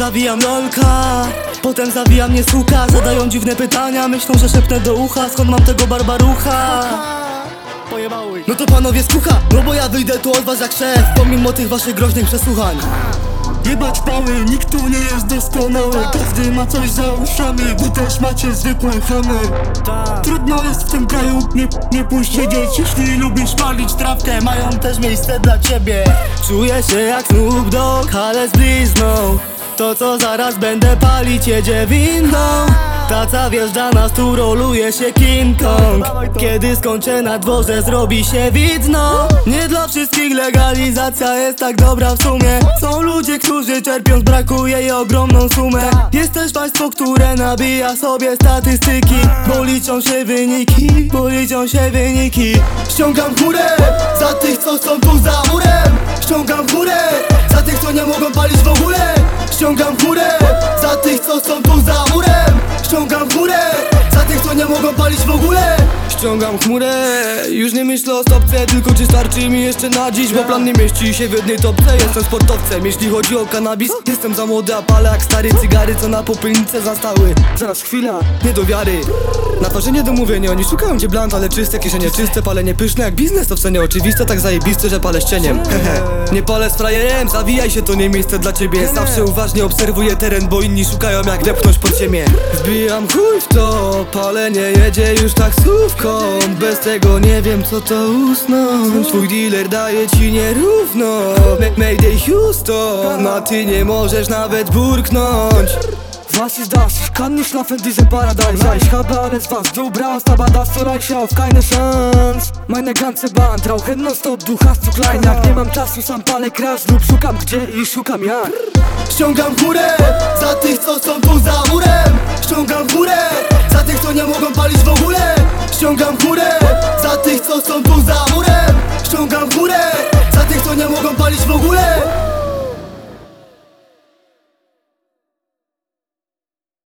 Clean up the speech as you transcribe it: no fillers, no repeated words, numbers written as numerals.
zawijam lolka, potem zawija mnie suka. Zadają dziwne pytania, myślą, że szepnę do ucha. Skąd mam tego barbarucha? Pojebały. No to panowie skucha, no bo ja wyjdę tu od was jak szef, pomimo tych waszych groźnych przesłuchań. Jebać pały, nikt tu nie jest doskonały. Każdy ma coś za uszami, wy też macie zwykłe chamy. Trudno jest w tym kraju nie pójść siedzieć. Jeśli lubisz palić trawkę, Mają też miejsce dla ciebie. Czuję się jak Snoop Dogg, ale z blizną. To co zaraz będę palić jedzie windą. Taca wjeżdża na stół, roluje się King Kong. Kiedy skończę na dworze, zrobi się widno. Nie dla wszystkich legalizacja jest tak dobra w sumie. Są ludzie, którzy cierpią, brakuje jej ogromną sumę. Jest też państwo, które nabija sobie statystyki, bo liczą się wyniki, bo liczą się wyniki. Ściągam górę za tych, co są tu za murem. Ściągam górę za tych, co nie mogą palić w ogóle. Ściągam górę za tych, co są tu za murem. Ściągam chmurę za tych, co nie mogą palić w ogóle. Ściągam chmurę, już nie myślę o stopce, tylko czy starczy mi jeszcze na dziś. Bo plan nie mieści się w jednej topce, jestem sportowcem. Jeśli chodzi o cannabis, jestem za młody, a palę jak stary cygary, co na popylnice zastały. Zaraz chwila, nie do wiary. Na twarzy niedomówienie, oni szukają gdzie blant, ale czyste kieszenie czyste, palenie pyszne jak biznes, to w cenie oczywiste, tak zajebiste, że palę ścieniem. Nie palę z frajerem, zawijaj się, to nie miejsce dla ciebie. Zawsze uważnie obserwuję teren, bo inni szukają jak depnąć pod ziemię. Wbijam chuj w to, palenie jedzie już taksówką. Bez tego nie wiem co to usnąć. Twój dealer daje ci nierówno. Mayday Houston, a ty nie możesz nawet burknąć. Was ist das? Ich kann nicht schlafen in diesem Paradies. Ja, ich habe alles, was du brauchst, aber das reicht auf keine Chance. Meine ganze Band rauchen non-stop, du hast zu klein. Jak nie mam czasu, sam palę crash lub szukam gdzie i szukam jak. Ściągam górę za tych, co są tu za murem. Ściągam górę za tych, co nie mogą palić w ogóle. Ściągam górę za tych, co są tu za murem. Ściągam górę za tych, co nie mogą palić w ogóle.